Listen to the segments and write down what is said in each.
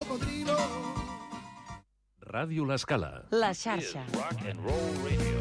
cocodrilo. Ràdio L'Escala. La xarxa. Rock and Roll Radio.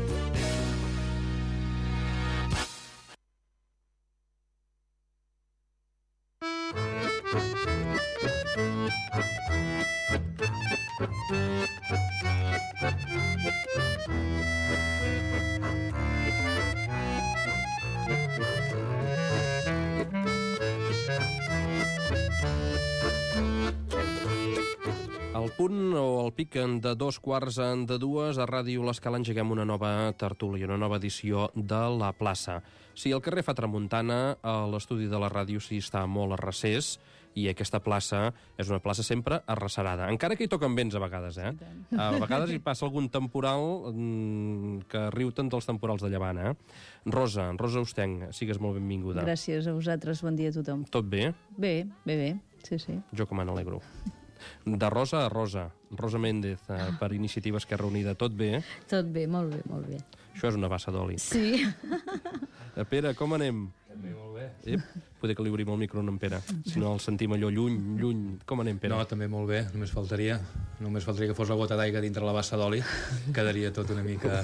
Al punt o al pic de 2:15 a Ràdio L'Escala engeguem una nova tertúlia, una nova edició de La Plaça. Sí, el carrer fa tramuntana, l'estudi de la ràdio sí està molt a recés, i aquesta plaça és una plaça sempre arrecerada. Encara que hi toquen vents a vegades, eh? A vegades hi passa algun temporal que riu tant dels temporals de llevant, eh? Rosa Ostenc, sigues molt benvinguda. Gràcies a vosaltres, bon dia a tothom. Tot bé? Bé, sí. Jo que me n'alegro. De Rosa a Rosa. Rosa Méndez, per Iniciativa Esquerra Unida. Tot bé? Tot bé, molt bé. Això és una bassa d'oli. Sí. Pere, com anem? També molt bé. Poder que li obrim el micro a en Pere, si no el sentim allò lluny. Com anem, Pere? No, també molt bé, només faltaria que fos la gota d'aigua dintre la bassa d'oli, quedaria tot una mica...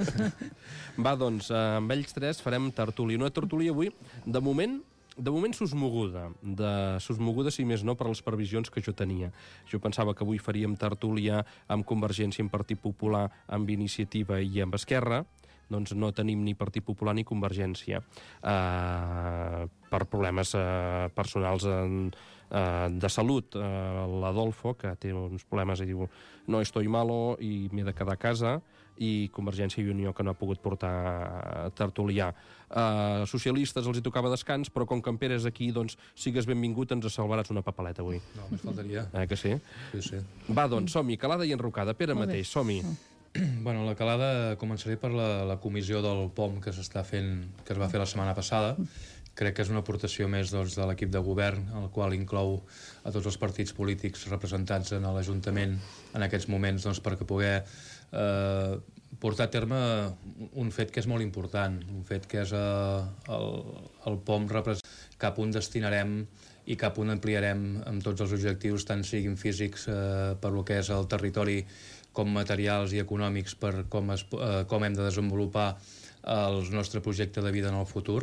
Va, doncs, amb ells tres farem tertúlia. Una tertúlia avui, de moment sosmoguda, si més no per les previsions que jo tenia. Jo pensava que avui faríem tertúlia amb Convergència, amb Partit Popular, amb Iniciativa i amb Esquerra. Doncs no tenim ni Partit Popular ni Convergència per problemes personals de salut. L'Adolfo, que té uns problemes i diu no estoy malo i m'he de quedar a casa, i Convergència i Unió, que no ha pogut portar tertulià. Socialistes els hi tocava descans, però com que en Pere és aquí, doncs sigues benvingut, ens salvaràs una papeleta avui. No, només faltaria. Que sí? Sí. Va, doncs, som-hi, calada i enrocada. Pere mateix, som-hi. Bueno, la calada començaré per la comissió del POM que s'està fent, que es va fer la setmana passada. Crec que és una aportació més de l'equip de govern, el qual inclou a tots els partits polítics representats en l'Ajuntament en aquests moments, perquè poder portar a terme un fet que és molt important, un fet que és el POM cap on destinarem i cap on ampliarem amb tots els objectius, tant siguin físics per lo que és el territori, com materials i econòmics per com hem de desenvolupar el nostre projecte de vida en el futur.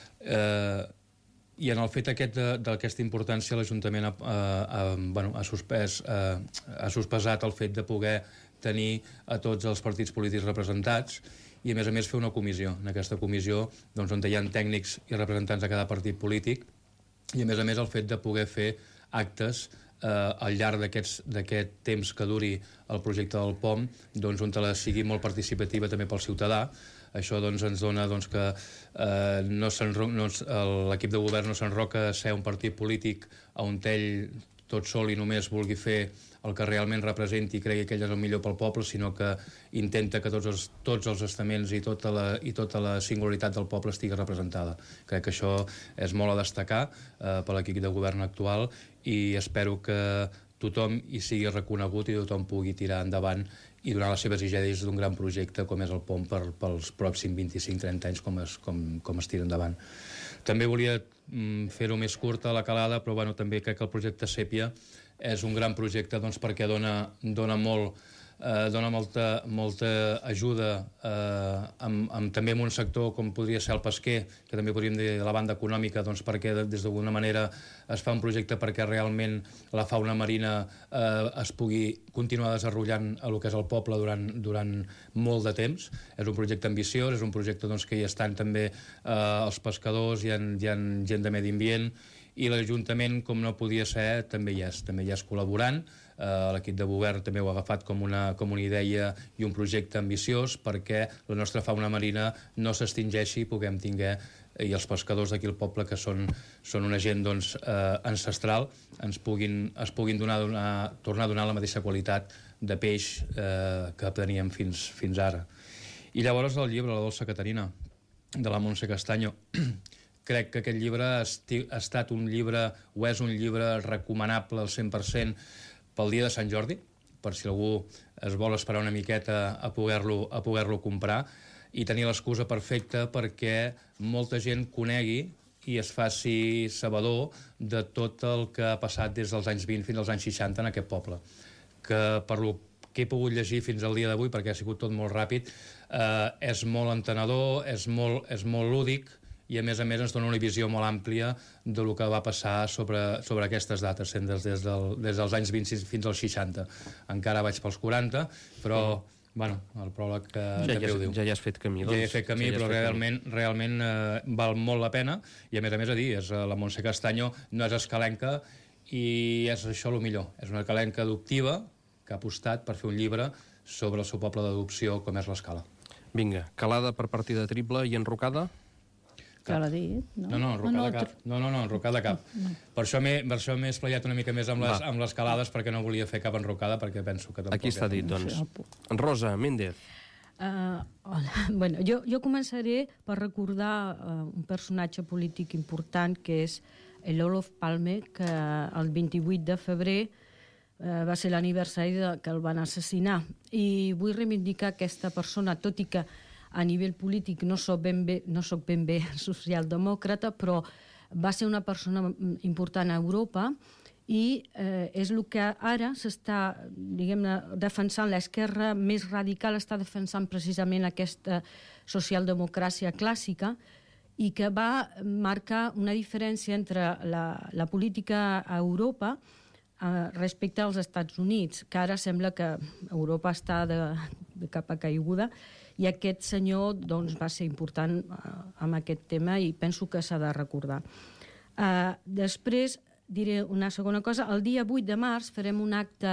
I en el fet d'aquesta importància l'Ajuntament ha sospesat el fet de poder tenir a tots els partits polítics representats i a més fer una comissió. En aquesta comissió on hi ha tècnics i representants de cada partit polític i a més el fet de poder fer actes al llarg d'aquest temps que duri el projecte del POM, on sigui molt participativa també pel ciutadà. Això ens dona que l'equip de govern no s'enroca a ser un partit polític on ell tot sol i només vulgui fer el que realment representi i cregui que ell és el millor pel poble, sinó que intenta que tots els estaments i tota la singularitat del poble estigui representada. Crec que això és molt a destacar per l'equip de govern actual i espero que tothom hi sigui reconegut i tothom pugui tirar endavant i donar les seves idees d'un gran projecte com és el POM pels pròxims 25-30 anys com es tira endavant. També volia fer-ho més curta la calada, però també crec que el projecte Sèpia és un gran projecte perquè dona molta ajuda també en un sector com podria ser el pesquer, que també podríem dir la banda econòmica, perquè des d'alguna manera es fa un projecte perquè realment la fauna marina es pugui continuar desenvolupant a lo que és el poble durant molt de temps. És un projecte ambiciós, és un projecte que hi estan també els pescadors, hi ha gent de medi ambient, i l'Ajuntament, com no podia ser, també hi és col·laborant. L'equip de govern també ho ha agafat com una idea i un projecte ambiciós perquè la nostra fauna marina no s'extingeixi i puguem tinguer, i els pescadors d'aquí al poble, que són una gent ancestral, es puguin tornar a donar la mateixa qualitat de peix que teníem fins ara. I llavors el llibre La dolça Caterina, de la Montse Castaño. Crec que aquest llibre ha estat un llibre, o és un llibre recomanable al 100% pel dia de Sant Jordi, per si algú es vol esperar una miqueta a poder-lo comprar, i tenir l'excusa perfecta perquè molta gent conegui i es faci sabedor de tot el que ha passat des dels anys 20 fins als anys 60 en aquest poble. Que per lo que he pogut llegir fins al dia d'avui, perquè ha sigut tot molt ràpid, és molt entenedor, és molt lúdic, i a més ens dona una visió molt àmplia de lo que va passar sobre aquestes dates, sent des dels anys 20 fins als 60. Encara vaig pels 40, però bueno, el pròleg també ho diu. Ja hi has fet camí, doncs. Ja he fet camí, però realment val molt la pena, i a més a dir, la Montse Castaño no és escalenca, i és això el millor. És una escalenca adoptiva que ha apostat per fer un llibre sobre el seu poble d'adopció, com és l'Escala. Vinga, calada per partida triple i enrocada? Ja l'ha dit, no? No, enrocada cap. No, enrocada cap. Per això m'he esplayat una mica més amb les calades, perquè no volia fer cap enrocada, perquè penso que tampoc... Aquí està dit, doncs. Rosa Méndez. Hola. Bueno, jo començaré per recordar un personatge polític important, que és l'Olof Palme, que el 28 de febrer va ser l'aniversari que el van assassinar. I vull reivindicar aquesta persona, tot i que a nivell polític no soc ben bé socialdemòcrata, però va ser una persona important a Europa, i és el que ara s'està, diguem-ne, defensant. L'esquerra més radical està defensant precisament aquesta socialdemocràcia clàssica, i que va marcar una diferència entre la política a Europa respecte als Estats Units, que ara sembla que Europa està de capa caiguda, i aquest senyor doncs, va ser important amb aquest tema, i penso que s'ha de recordar. Després diré una segona cosa. El dia 8 de març farem un acte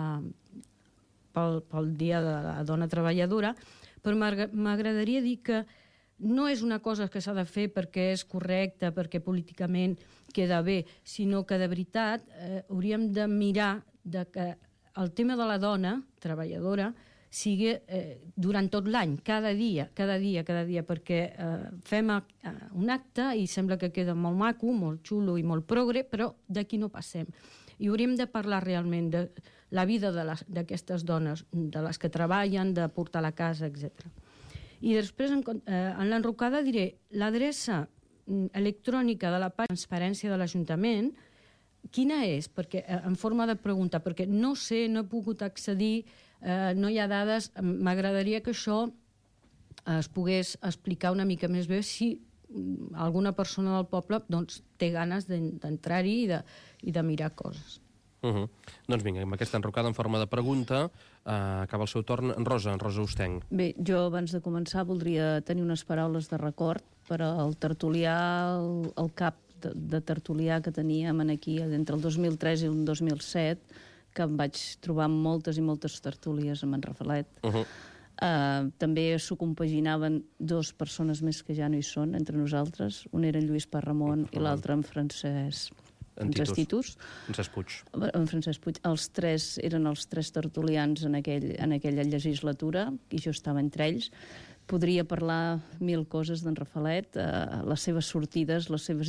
pel Dia de la Dona Treballadora, però m'agradaria dir que no és una cosa que s'ha de fer perquè és correcta, perquè políticament queda bé, sinó que de veritat hauríem de mirar que el tema de la dona treballadora sigui durant tot l'any, cada dia, perquè fem un acte i sembla que queda molt maco, molt xulo i molt progre, però d'aquí no passem. I hauríem de parlar realment de la vida d'aquestes dones, de les que treballen, de portar a la casa, etc. I després, en l'enrocada, diré l'adreça electrònica de la pàgina de transparència de l'Ajuntament, quina és? Perquè, en forma de pregunta, perquè no sé, no he pogut accedir, no hi ha dades. M'agradaria que això es pogués explicar una mica més bé si alguna persona del poble doncs, té ganes d'entrar-hi i de mirar coses. Doncs vinga, amb aquesta enrocada en forma de pregunta acaba el seu torn. Rosa Ostenc. Bé, jo abans de començar voldria tenir unes paraules de record per al tertulià, el cap de tertulià que teníem aquí entre el 2003 i el 2007, que em vaig trobar amb moltes i moltes tertúlies amb en Rafalet. També s'ho compaginaven dues persones més que ja no hi són entre nosaltres. Un era en Lluís Parramon i l'altre en Francesc Titus. Francesc Puig. En Francesc Puig. Els tres eren els tres tertulians en aquella legislatura, i jo estava entre ells. Podria parlar mil coses d'en Rafalet, les seves sortides,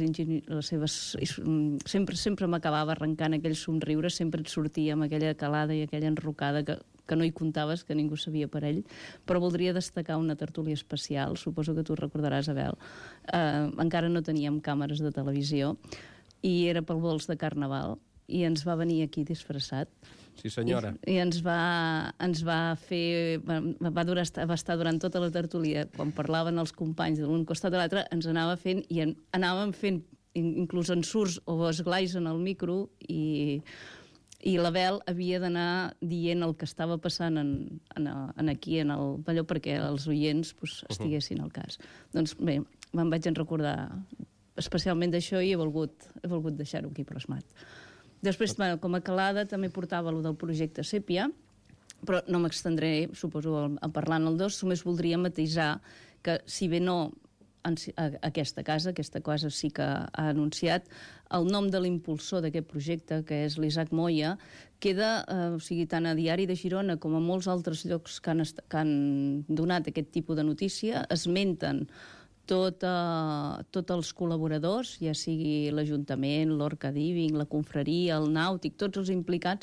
sempre m'acabava arrencant aquell somriure, sempre et sortia amb aquella calada i aquella enrocada que no hi comptaves, que ningú sabia per ell. Però voldria destacar una tertúlia especial, suposo que tu recordaràs, Abel. Encara no teníem càmeres de televisió, i era pel vols de Carnaval, i ens va venir aquí disfressat. Sí, senyora. I ens va fer... Va estar durant tota la tertúlia, quan parlaven els companys de l'un costat de l'altre, ens anava fent, i anàvem fent inclús ensurts o esglais en el micro, i l'Abel havia d'anar dient el que estava passant aquí, en el palló, perquè els oients estiguessin al cas. Doncs bé, me'n vaig recordar especialment d'això, i he volgut deixar-ho aquí plasmat. Després, com a calada, també portava el del projecte Sèpia, però no m'extendré, suposo, a parlar en el dos. Només voldria matisar que, si bé no aquesta casa sí que ha anunciat, el nom de l'impulsor d'aquest projecte, que és l'Isaac Moya, queda, tant a Diari de Girona com a molts altres llocs que han donat aquest tipus de notícia, esmenten tots els col·laboradors, ja sigui l'Ajuntament, l'Orca Diving, la Confraria, el Nàutic, tots els implicats,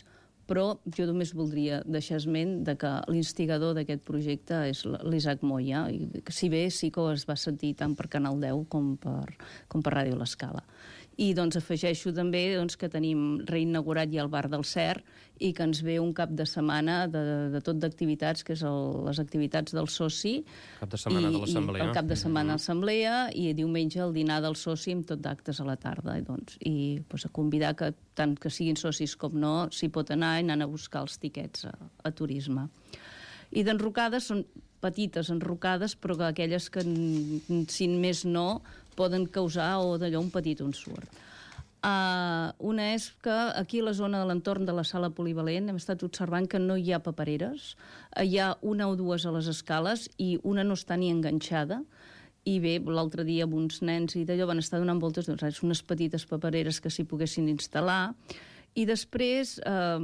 però jo només voldria deixar esment de que l'instigador d'aquest projecte és l'Isaac Moya, i si bé sí que es va sentir tant per Canal 10 com per Ràdio L'Escala. I doncs afegeixo també que tenim reinaugurat ja el Bar del Cer i que ens ve un cap de setmana de tot d'activitats, que és les activitats del soci. Cap de setmana de l'assemblea. El cap de setmana de l'assemblea i diumenge el dinar del soci amb tot d'actes a la tarda. I a convidar que tant que siguin socis com no, s'hi pot anar i anar a buscar els tiquets a turisme. I d'enrocades són petites enrocades, però que aquelles que, si més no, poden causar o d'allò un petit ensurt. Una és que aquí a la zona de l'entorn de la sala polivalent hem estat observant que no hi ha papereres. Hi ha una o dues a les escales i una no està ni enganxada. I bé, l'altre dia amb uns nens i d'allò van estar donant voltes, unes petites papereres que s'hi poguessin instal·lar. I després,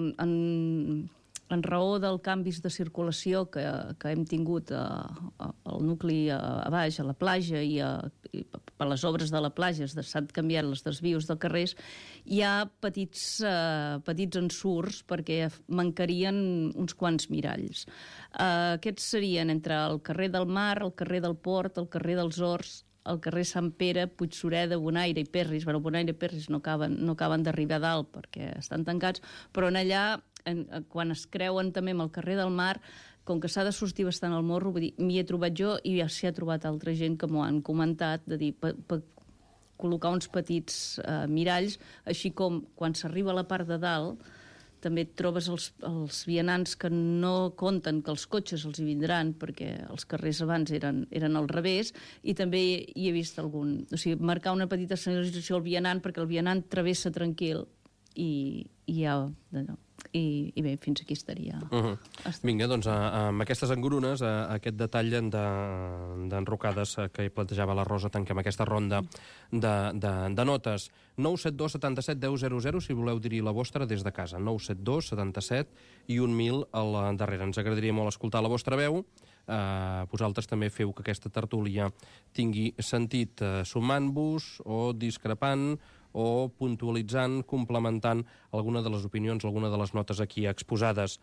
en raó del canvis de circulació que hem tingut al nucli a baix, a la platja, i per les obres de la platja s'han canviat les desvios de carrers, hi ha petits ensurts perquè mancarien uns quants miralls. Aquests serien entre el carrer del Mar, el carrer del Port, el carrer dels Horts, el carrer Sant Pere, Puigsureda, Bonaire i Perris. Bonaire i Perris no acaben d'arribar a dalt perquè estan tancats, però en allà, quan es creuen també amb el carrer del Mar, com que s'ha de sortir bastant al morro, m'hi he trobat jo i ja s'hi ha trobat altra gent que m'ho han comentat, de dir, col·locar uns petits miralls, així com quan s'arriba a la part de dalt, també trobes els vianants que no compten que els cotxes els hi vindran, perquè els carrers abans eren al revés, i també hi he vist algun... O sigui, marcar una petita senyalització al vianant, perquè el vianant travessa tranquil i ja... I bé, fins aquí estaria. Vinga, doncs, amb aquestes engrunes, aquest detall d'enrocades que hi plantejava la Rosa, tanquem aquesta ronda de notes. 972 77 10 00, si voleu dir la vostra des de casa. 972 77 i 1000 al darrere. Ens agradaria molt escoltar la vostra veu. Vosaltres també feu que aquesta tertúlia tingui sentit, sumant-vos o discrepant o puntualitzant, complementant alguna de les opinions, alguna de les notes aquí exposades.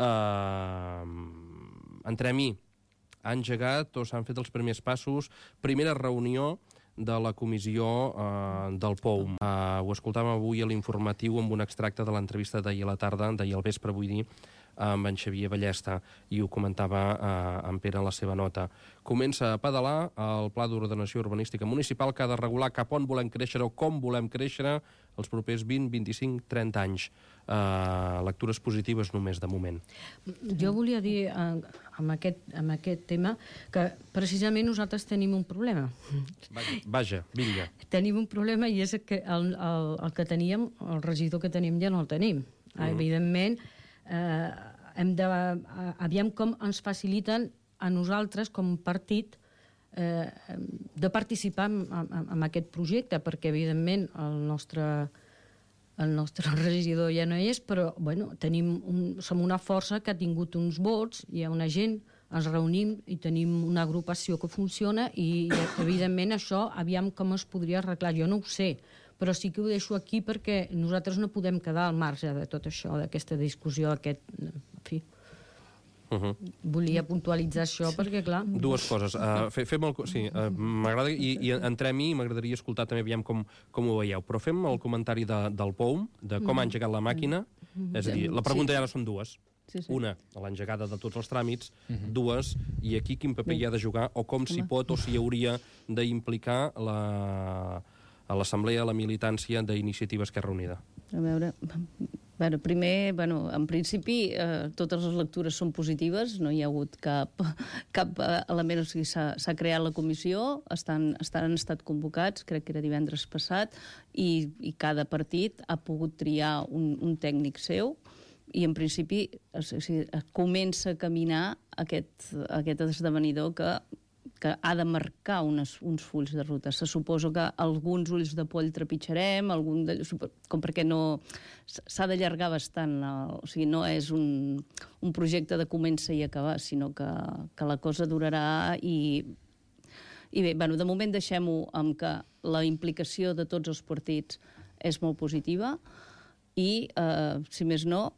Entremí, ha engegat o s'han fet els primers passos, primera reunió de la comissió del POUM. Ho escoltàvem avui a l'informatiu amb un extracte de l'entrevista d'ahir a la tarda, d'ahir al vespre, vull dir, amb en Xavier Ballesta, i ho comentava en Pere en la seva nota. Comença a pedalar el Pla d'Ordenació Urbanística Municipal que ha de regular cap on volem créixer o com volem créixer els propers 20, 25, 30 anys. Lectures positives només de moment. Jo volia dir amb aquest tema que precisament nosaltres tenim un problema. Vaja, vinga. Tenim un problema i és que el que teníem, el regidor que tenim ja no el tenim. Evidentment, aviam com ens faciliten a nosaltres com a partit de participar en aquest projecte, perquè evidentment el nostre regidor ja no és, però bueno, som una força que ha tingut uns vots, hi ha una gent, ens reunim i tenim una agrupació que funciona i evidentment això aviam com es podria arreglar. Jo no ho sé, però sí que ho deixo aquí perquè nosaltres no podem quedar al marge de tot això, d'aquesta discussió, en fi. Volia puntualitzar això perquè, clar... Dues coses. M'agrada, i entrem-hi, m'agradaria escoltar també, aviam com ho veieu, però fem el comentari del POUM, de com ha engegat la màquina, és a dir, la pregunta ja no són dues. Una, l'engegada de tots els tràmits, dues, i aquí quin paper hi ha de jugar, o com s'hi pot o s'hi hauria d'implicar a l'Assemblea, a la militància d'Iniciativa Esquerra Unida. A veure, primer, en principi, totes les lectures són positives, no hi ha hagut cap element, o sigui, s'ha creat la comissió, han estat convocats, crec que era divendres passat, i cada partit ha pogut triar un tècnic seu, i en principi comença a caminar aquest esdevenidor que ha de marcar uns fulls de ruta. Se suposa que alguns ulls de poll trepitjarem, com perquè no... S'ha d'allargar bastant, o sigui, no és un projecte de comença i acabar, sinó que la cosa durarà i bé, de moment deixem-ho amb que la implicació de tots els partits és molt positiva i, si més no,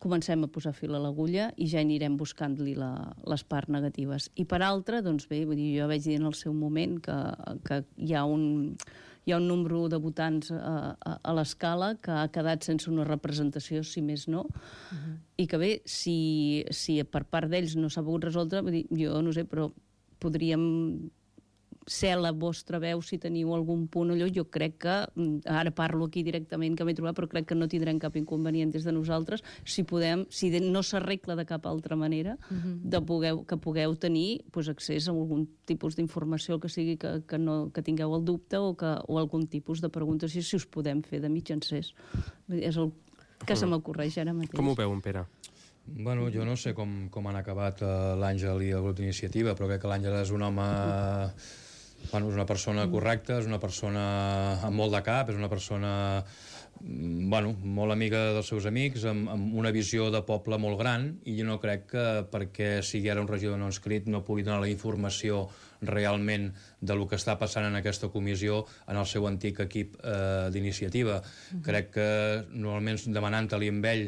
comencem a posar fil a l'agulla i ja anirem buscant-li les parts negatives. I per altra, doncs bé, vull dir, jo vaig dir en el seu moment que hi ha un número de votants a l'escala que ha quedat sense una representació, si més no, i que bé, si per part d'ells no s'ha pogut resoldre, vull dir, jo no sé, però podríem ser la vostra veu si teniu algun punt allò. Jo crec que, ara parlo aquí directament que m'he trobat, però crec que no tindrem cap inconvenient des de nosaltres si no s'arregla de cap altra manera, que pugueu tenir accés a algun tipus d'informació que sigui que tingueu el dubte o algun tipus de preguntes si us podem fer de mitjancers. És el que se m'ocorreix ara mateix. Com ho veu, en Pere? Bueno, jo no sé com han acabat l'Àngel i el grup d'iniciativa, però crec que l'Àngel és un home... Bueno, és una persona correcta, és una persona amb molt de cap, és una persona molt amiga dels seus amics, amb una visió de poble molt gran, i jo no crec que perquè sigui ara un regidor no inscrit no pugui donar la informació realment del que està passant en aquesta comissió en el seu antic equip d'iniciativa. Crec que normalment demanant-li amb ell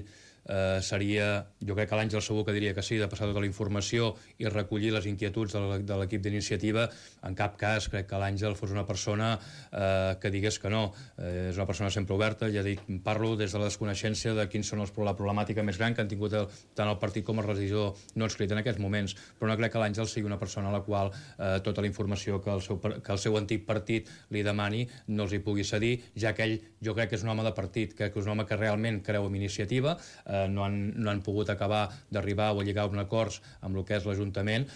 seria, jo crec que l'Àngel segur que diria que sí, de passar tota la informació i recollir les inquietuds de l'equip d'iniciativa. En cap cas crec que l'Àngel fos una persona que digués que no. És una persona sempre oberta, ja dic, parlo des de la desconeixença de quins són la problemàtica més gran que han tingut tant el partit com el regidor no escrit en aquests moments, però no crec que l'Àngel sigui una persona a la qual tota la informació que el seu antic partit li demani no els hi pugui cedir, ja que ell, jo crec que és un home de partit, que és un home que realment creu en iniciativa, no han pogut acabar d'arribar o lligar un acords amb el que és l'Ajuntament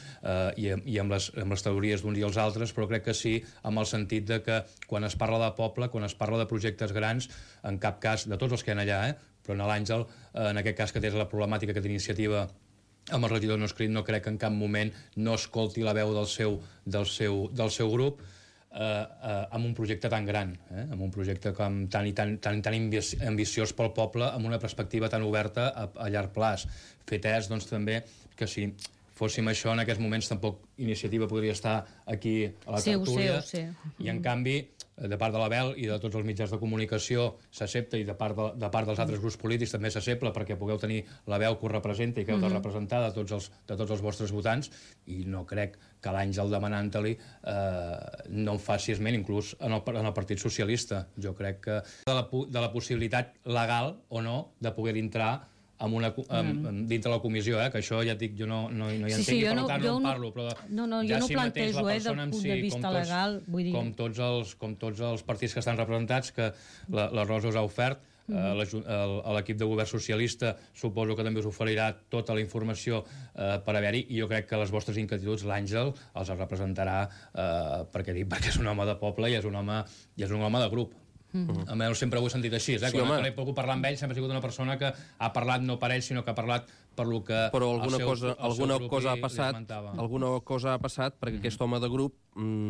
i amb les teories d'uns i els altres, però crec que sí amb el sentit de que quan es parla de poble, quan es parla de projectes grans, en cap cas, de tots els que hi ha allà, però en l'Àngel, en aquest cas que té la problemàtica que té iniciativa amb el regidor no escrit, no crec que en cap moment no escolti la veu del seu grup, amb un projecte tan gran, amb un projecte tan ambiciós pel poble, amb una perspectiva tan oberta a llarg plaç. Fet és, doncs, també que si fóssim això, en aquests moments tampoc Iniciativa podria estar aquí a la tertúlia. Ho sé. I, en canvi, de part de l'Abel i de tots els mitjans de comunicació s'accepta, i de part dels altres grups polítics també s'accepta, perquè pugueu tenir la veu que us representa i que heu de representar de tots els vostres votants, i no crec que l'Àngel demanant-li no en faci esment, inclús en el Partit Socialista. Jo crec que de la possibilitat legal o no de poder entrar dintre la comissió, que això ja et dic, jo no hi entenc, i per tant no en parlo, però jo no plantejo del punt de vista legal, vull dir... Com tots els partits que estan representats, que la Rosa us ha ofert, l'equip de govern socialista suposo que també us oferirà tota la informació per haver-hi, i jo crec que les vostres inquietuds l'Àngel els representarà perquè és un home de poble i és un home de grup. A mi sempre ho he sentit així, quan he pogut parlar amb ell sempre ha sigut una persona que ha parlat no per ell, sinó que ha parlat per lo que però alguna cosa ha passat perquè aquest home de grup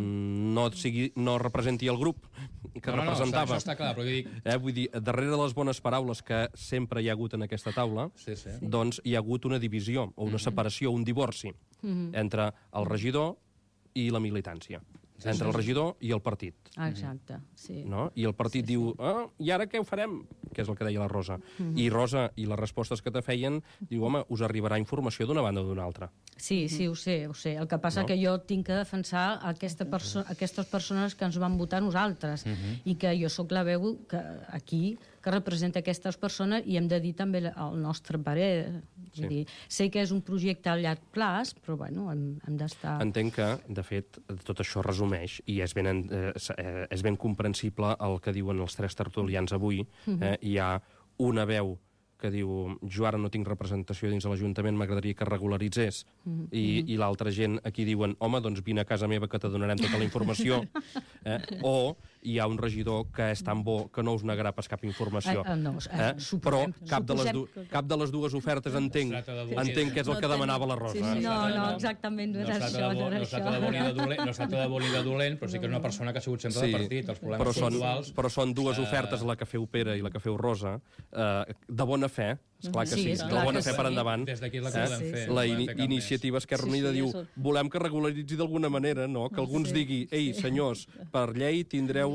no representi el grup que representava. Això està clar, però jo dic... Vull dir, darrere de les bones paraules que sempre hi ha hagut en aquesta taula, doncs hi ha hagut una divisió, o una separació, un divorci entre el regidor i la militància. Entre el regidor i el partit. Exacte, sí. I el partit diu, i ara què ho farem? Que és el que deia la Rosa. I Rosa, i les respostes que te feien, diu, home, us arribarà informació d'una banda o d'una altra. Sí, ho sé. El que passa que jo tinc que defensar aquestes persones que ens van votar nosaltres, i que jo sóc la veu aquí que representa aquestes persones, i hem de dir també el nostre parer. Vull dir, sé que és un projecte a llarg plaç, però bueno, hem d'estar... Entenc que, de fet, tot això resumeix, i és ben comprensible el que diuen els tres tertulians avui. Hi ha una veu que diu, jo ara no tinc representació dins de l'Ajuntament, m'agradaria que regularitzés, i l'altra gent aquí diuen, home, doncs vine a casa meva que te donarem tota la informació, o hi ha un regidor que és tan bo que no us negarà pas cap informació. Però cap de les dues ofertes entenc que és el que demanava la Rosa. No, exactament, no era això. No es tracta de bo ni de dolent, però sí que és una persona que ha sigut sempre de partit. Els problemes són duals. Però són dues ofertes, la que feu Pere i la que feu Rosa, de bona fe, esclar que sí, de bona fe per endavant. Des d'aquí la que podem fer. La Iniciativa Esquerra Unida diu, volem que regularitzi d'alguna manera, no? Que alguns digui, ei, senyors, per llei tindreu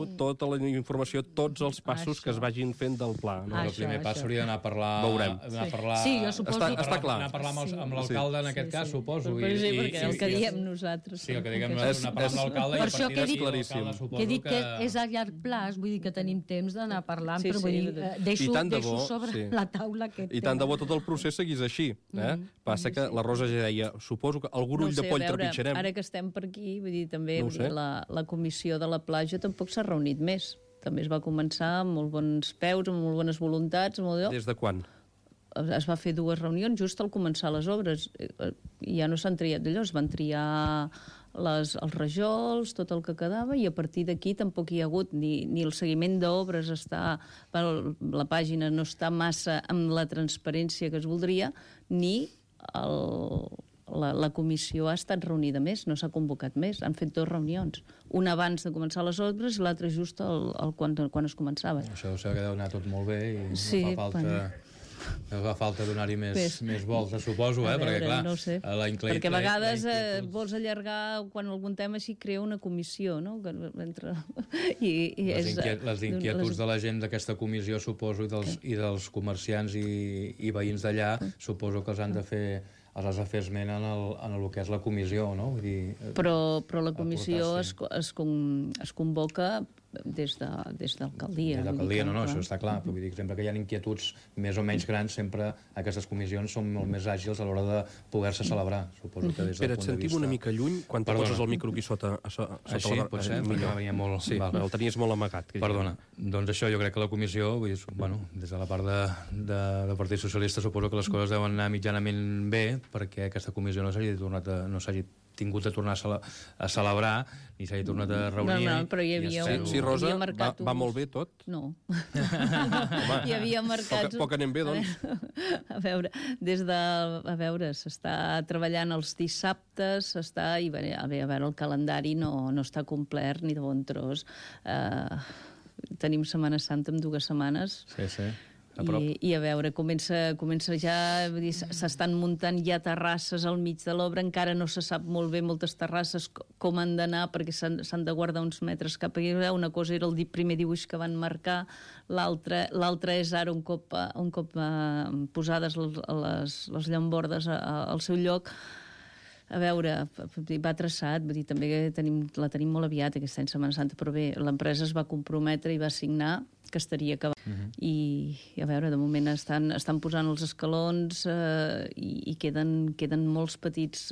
demano tota la informació, tots els passos que es vagin fent del pla. No? El primer pas hauria d'anar a parlar... Veurem. Sí, jo suposo... Està clar. Anar a parlar amb l'alcalde, en aquest cas, suposo. Sí, perquè el que diem nosaltres. Sí, el que diguem nosaltres, anar a parlar amb l'alcalde i a partir d'aquí l'alcalde que he dit que és a llarg plaç, vull dir que tenim temps d'anar parlant, però vull dir, deixo sobre la taula aquest tema. I tant de bo tot el procés seguís així. Passa que la Rosa ja deia, suposo que algun ull de poll trepitjarem. Ara que estem per aquí, vull dir, també la comissió de la platja tampoc s'ha reunit més. També es va començar amb molt bons peus, amb molt bones voluntats. Des de quan? Es va fer 2 reunions just al començar les obres. Ja no s'han triat d'allò, es van triar els rajols, tot el que quedava, i a partir d'aquí tampoc hi ha hagut ni el seguiment d'obres, la pàgina no està massa amb la transparència que es voldria, ni la comissió ha estat reunida més, no s'ha convocat més. Han fet 2 reunions. Una abans de començar les obres i l'altra just quan es començava. Això s'ha de anar tot molt bé i no fa falta donar-hi més voltes, suposo, perquè clar, no sé. Perquè a vegades vols allargar quan algun tema així crea una comissió, no? Les inquietuds de la gent d'aquesta comissió, suposo, i dels comerciants i veïns d'allà, suposo que els han de fer esment en el que és la comissió, no? Vull dir, però la comissió es convoca des d'alcaldia. Des d'alcaldia, no, això està clar. Però vull dir que sempre que hi ha inquietuds més o menys grans, sempre aquestes comissions són molt més àgils a l'hora de poder-se celebrar, suposo que des del punt de vista... Espera, et sentim una mica lluny quan te poses el micro aquí sota Així, potser, perquè venia molt... Sí, el tenies molt amagat. Perdona. Doncs això, jo crec que la comissió, vull dir, des de la part del Partit Socialista, suposo que les coses deuen anar mitjanament bé, perquè aquesta comissió no s'hagi tingut de tornar a celebrar ni s'hagi tornat a reunir. No, però hi havia Sí, Rosa, va molt bé tot? No. Hi havia mercats... Poc anem bé, doncs. A veure, s'està treballant els dissabtes, i a veure, el calendari no està complert ni de bon tros. Tenim Setmana Santa en 2 setmanes. Sí. I a veure, comença ja, s'estan muntant ja terrasses al mig de l'obra, encara no se sap molt bé moltes terrasses com han d'anar, perquè s'han de guardar uns metres cap aquí. Una cosa era el primer dibuix que van marcar, l'altra és ara un cop posades les llambordes al seu lloc. A veure, va traçat, vull dir, també la tenim molt aviat aquesta any Setmana Santa, però bé, l'empresa es va comprometre i va signar que estaria acabat. I a veure, de moment estan posant els escalons i queden molts petits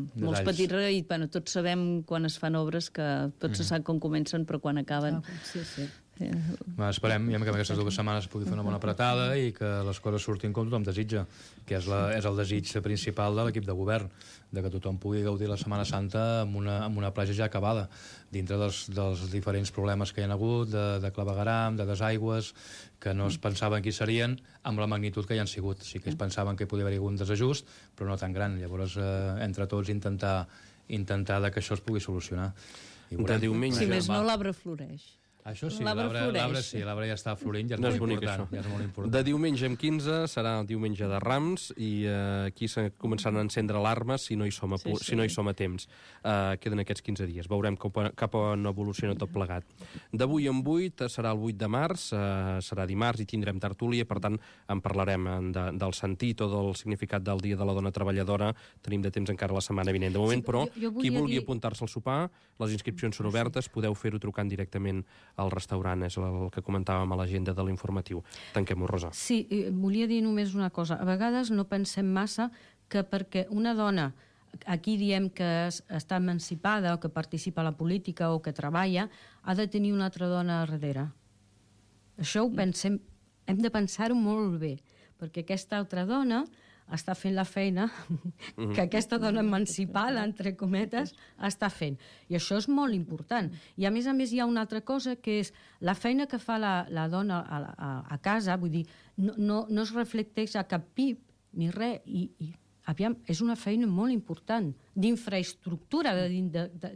i tots sabem quan es fan obres que tots se sap com comencen però quan acaben. Sí. Esperem que aquestes 2 setmanes es pugui fer una bona apretada i que les coses surtin com tothom desitja, que és el desig principal de l'equip de govern, de que tothom pugui gaudir la Setmana Santa amb una platja ja acabada, dintre dels diferents problemes que hi ha hagut, de clavegueram, de desaigües, que no es pensaven que hi serien, amb la magnitud que hi han sigut. Sí que es pensaven que hi podia haver algun desajust, però no tan gran. Llavors, entre tots, intentar que això es pugui solucionar. De diumenge... Si més no, l'arbre floreix. Això sí, l'arbre ja està florint, ja és molt important. De diumenge en 15 serà el diumenge de Rams i aquí començaran a encendre alarmes si no hi som a temps. Queden aquests 15 dies. Veurem cap on evoluciona tot plegat. D'avui en 8 serà el 8 de març, serà dimarts i tindrem tertúlia, per tant en parlarem del sentit o del significat del Dia de la Dona Treballadora. Tenim de temps encara la setmana vinent. De moment, però, qui vulgui apuntar-se al sopar, les inscripcions són obertes, podeu fer-ho trucant directament al restaurant, és el que comentàvem a l'agenda de l'informatiu. Tanquem-ho, Rosa. Sí, volia dir només una cosa. A vegades no pensem massa que perquè una dona, aquí diem que està emancipada o que participa a la política o que treballa, ha de tenir una altra dona a darrere. Això ho pensem, hem de pensar-ho molt bé, perquè aquesta altra dona està fent la feina que aquesta dona emancipada, entre cometes, està fent. I això és molt important. I a més hi ha una altra cosa, que és la feina que fa la dona a casa, vull dir, no es reflecteix a cap PIB ni res, i aviam, és una feina molt important d'infraestructura dins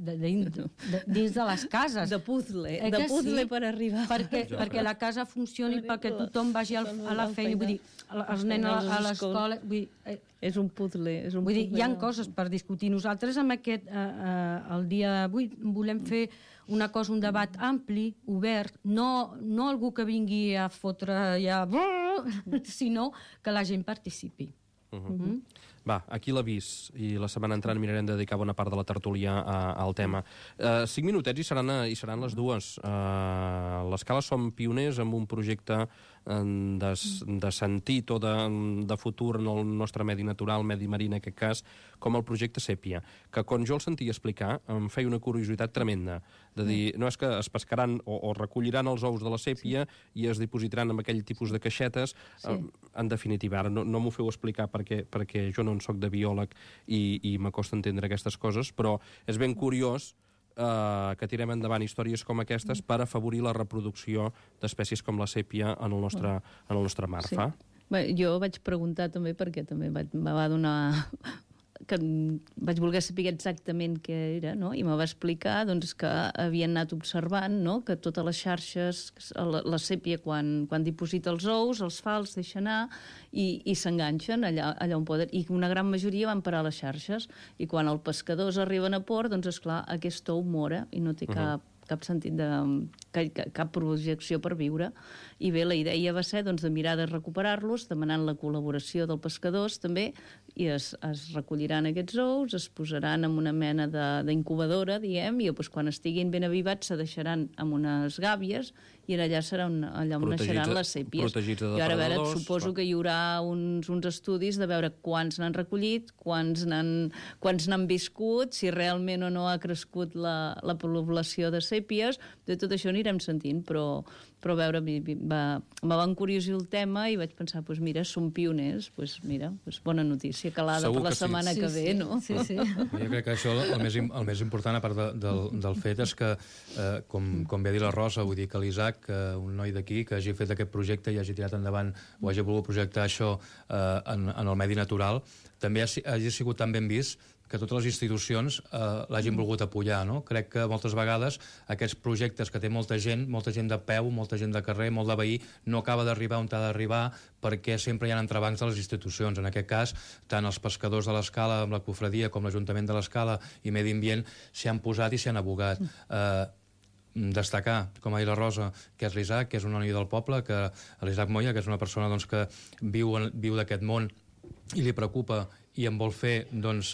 de les cases. De puzzle per arribar. Perquè la casa funcioni, perquè tothom vagi a la feina, vull dir, els nens a l'escola... És un puzzle. Vull dir, hi ha coses per discutir. Nosaltres amb el dia d'avui volem fer una cosa, un debat ampli, obert, no algú que vingui a fotre ja... sinó que la gent participi. Va, aquí l'avís, i la setmana entrant mirarem de dedicar bona part de la tertúlia al tema. 5 minutets i seran les dues. L'Escala som pioners amb un projecte de sentit o de futur en el nostre medi natural, medi marí en aquest cas, com el projecte Sèpia, que quan jo el sentia explicar em feia una curiositat tremenda, de dir, no és que es pescaran o recolliran els ous de la sèpia i es dipositaran en aquell tipus de caixetes. En definitiva, ara no m'ho feu explicar perquè jo no en soc de biòleg i m'acosta entendre aquestes coses, però és ben curiós que tirem endavant històries com aquestes per afavorir la reproducció d'espècies com la sèpia en el nostre mar. Sí. Bé, jo vaig preguntar també perquè també me va donar... que vaig voler saber exactament què era, no? I me va explicar doncs, que havien anat observant, no? Que totes les xarxes, la sèpia quan diposita els ous, els fa, els deixa anar i s'enganxen allà on poden. I una gran majoria van parar a les xarxes. I quan els pescadors arriben a port, doncs, esclar, aquest ou mora i no té cap sentit cap projecció per viure. I bé, la idea va ser doncs, de mirar de recuperar-los, demanant la col·laboració dels pescadors també, i es recolliran aquests ous, es posaran en una mena d'incubadora, diguem, i doncs, quan estiguin ben avivats se deixaran en unes gàbies i allà serà allà on naixeran les sèpies. I ara, a veure, suposo que hi haurà uns estudis de veure quants n'han recollit, quants n'han viscut, si realment o no ha crescut la població de sèpies. De tot això anirem sentint, però a veure, me va encuriosir el tema i vaig pensar, doncs mira, som pioners, doncs mira, bona notícia calada per la setmana que ve, no? Sí. Jo crec que això, el més important, a part del fet, és que, com ve a dir la Rosa, vull dir que l'Isaac, un noi d'aquí, que hagi fet aquest projecte i hagi tirat endavant o hagi volgut projectar això en el medi natural, també hagi sigut tan ben vist que totes les institucions l'hagin volgut apoyar, no? Crec que moltes vegades aquests projectes que té molta gent de peu, molta gent de carrer, molt de veí, no acaba d'arribar on ha d'arribar perquè sempre hi ha entrebancs de les institucions. En aquest cas, tant els pescadors de l'Escala amb la cofradia com l'Ajuntament de l'Escala i Medi Ambient s'hi han posat i s'hi han abogat. Destacar, com ha dit la Rosa, que és l'Isaac, que és un noi del poble, que l'Isaac Moya, que és una persona doncs, que viu d'aquest món i li preocupa i en vol fer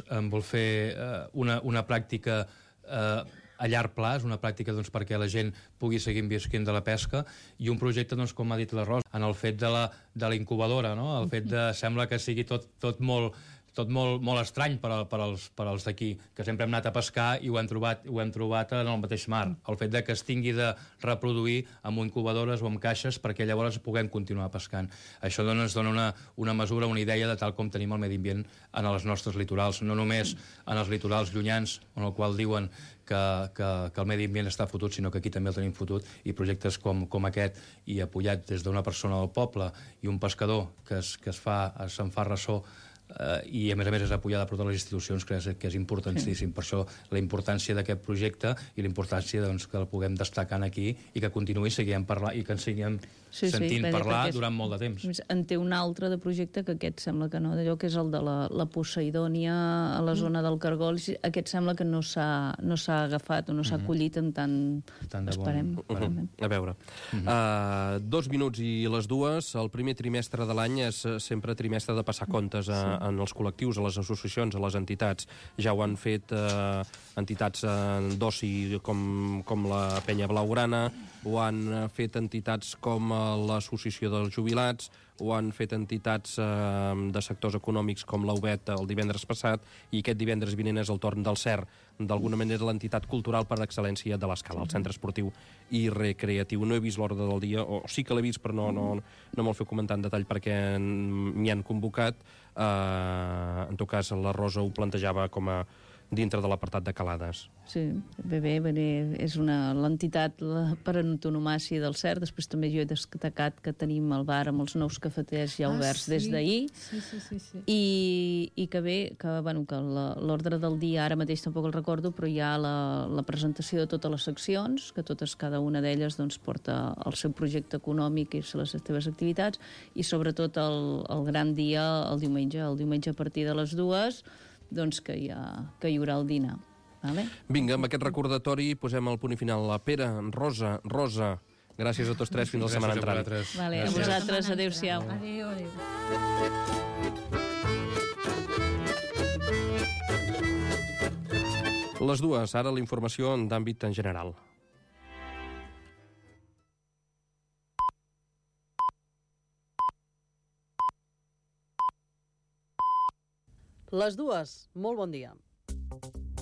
una pràctica a llarg plaç, una pràctica doncs, perquè la gent pugui seguir visquent de la pesca, i un projecte, doncs, com ha dit la Rosa, en el fet de la incubadora, no? El fet de... Sembla que sigui tot molt estrany per als d'aquí, que sempre hem anat a pescar i ho hem trobat en el mateix mar. El fet de que es tingui de reproduir amb incubadores o amb caixes perquè llavors puguem continuar pescant. Això ens dona una mesura, una idea de tal com tenim el medi ambient en els nostres litorals, no només en els litorals llunyans, en el qual diuen que el medi ambient està fotut, sinó que aquí també el tenim fotut, i projectes com aquest, i apoyat des d'una persona del poble i un pescador que se'n fa ressò, i a més és apoyada per totes les institucions, que és importantíssim. Per això la importància d'aquest projecte i la importància que el puguem destacar aquí i que continuï seguint parlar i que ens seguim sentint parlar durant molt de temps. En té un altre de projecte que aquest sembla que no, d'allò que és el de la Poseidònia a la zona del Cargol. Aquest sembla que no s'ha agafat o no s'ha collit en tant esperem. A veure, 2 minuts i les dues. El primer trimestre de l'any és sempre trimestre de passar comptes en els col·lectius, a les associacions, a les entitats. Ja ho han fet entitats d'oci com la Penya Blaugrana, ho han fet entitats com l'Associació dels Jubilats, ho han fet entitats de sectors econòmics com l'UBET el divendres passat, i aquest divendres vinent és el torn del CER, d'alguna manera l'entitat cultural per excel·lència de l'Escala, el centre esportiu i recreatiu. No he vist l'ordre del dia, o sí que l'he vist, però no me'l feu comentar en detall perquè m'hi han convocat. En tot cas, la Rosa ho plantejava com a dintre de l'apartat de Calades. Sí, bé, és l'entitat per antonomàsia del CERT. Després també jo he destacat que tenim el bar amb els nous cafeters ja oberts des d'ahir. Sí. I que bé, que l'ordre del dia ara mateix tampoc el recordo, però hi ha la presentació de totes les seccions, que cada una d'elles doncs, porta el seu projecte econòmic i les seves activitats, i sobretot el gran dia el diumenge a partir de les 2, doncs que hi haurà el dinar. Vale? Vinga, amb aquest recordatori posem el punt i final. La Pere, Rosa, gràcies a tots tres, fins la setmana entrant. Vale, a vosaltres, adéu-siau. Adéu. Les 2, ara la informació d'àmbit en general. Les 2, molt bon dia.